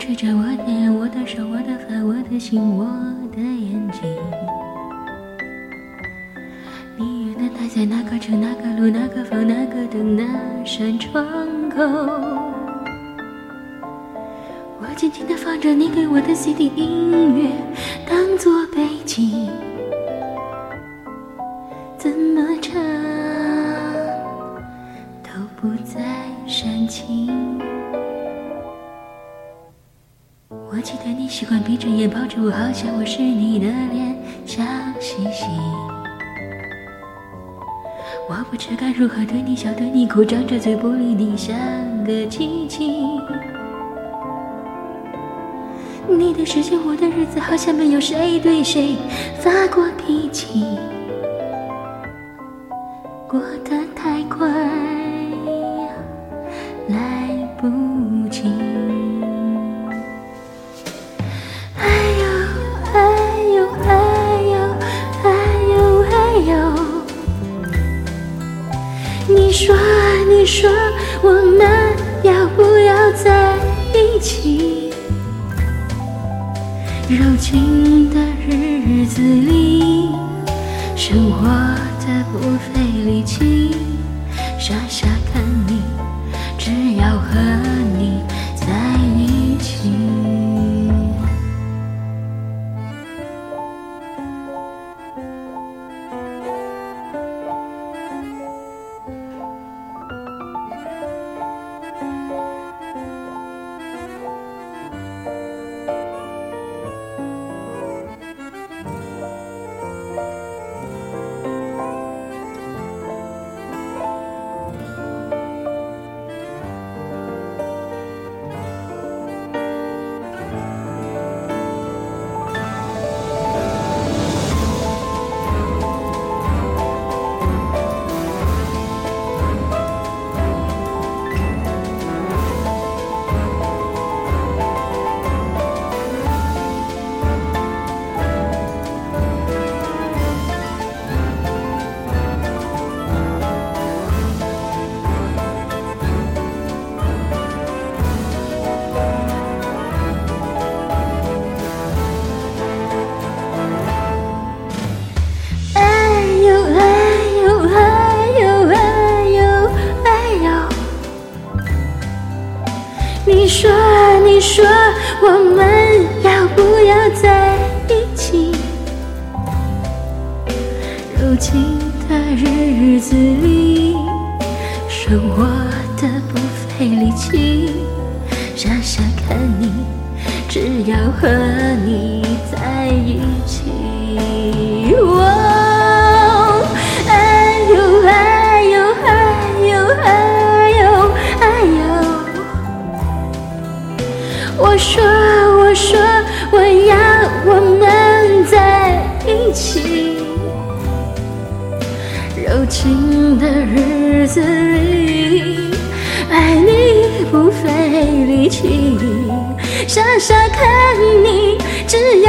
吹着我的脸，我的手，我的发，我的心，我的眼睛。你也能待在那个城，那个路，那个房，那个灯，那扇窗口。我静静地放着你给我的 CD 音乐，当作背景，怎么唱都不再煽情。我记得你喜欢闭着眼抱着我，好像我是你的脸，笑嘻嘻。我不知该如何对你笑，对你哭，张着嘴不理你，像个机器。你的时间，我的日子，好像没有谁对谁发过脾气，过得太快，来不及。你说我们要不要在一起？柔情的日子里，生活的不费力气，傻傻看你，只要和你在一起。你说我们要不要在一起？柔情的日子里，生活的不费力气，傻傻看你，只要和你在一起。我说我要我们在一起，柔情的日子里，爱你不费力气，傻傻看你，只